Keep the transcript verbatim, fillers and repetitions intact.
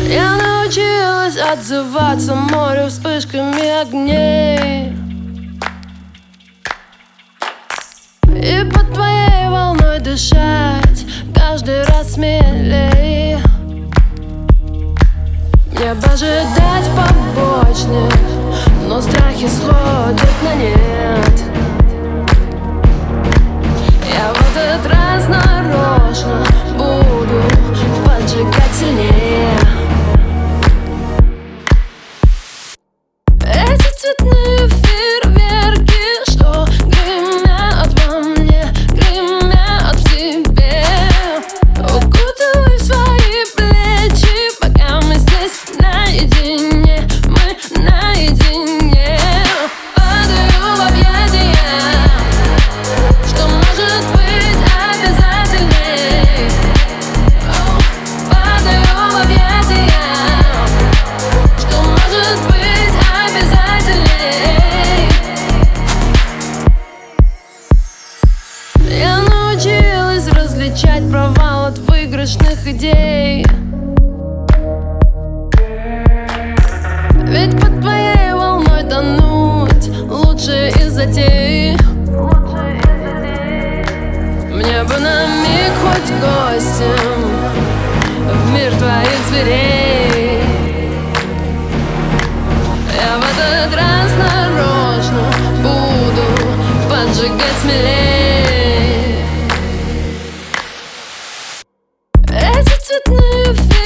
Я научилась отзываться морю вспышками огней, и под твоей волной дышать каждый раз смелей. Мне бы ожидать побочных, но страхи сходят на нет. Я в этот раз нарочно буду поджигать сильнее. Эти цветные фейерверки, что гремят во мне, гремят в тебе. Укутывай в свои плечи, пока мы здесь наедине, мы наедине. Падаю в объятия, что может быть обязательней. О, падаю в объятия, что может быть обязательней. Я научилась различать провал от выигрышных идей, ведь под твоей волной тонуть лучше из затей. Мне бы на миг хоть гостем в мир твоих зверей. Я в этот раз нарочно буду поджигать смелей. Эти цветные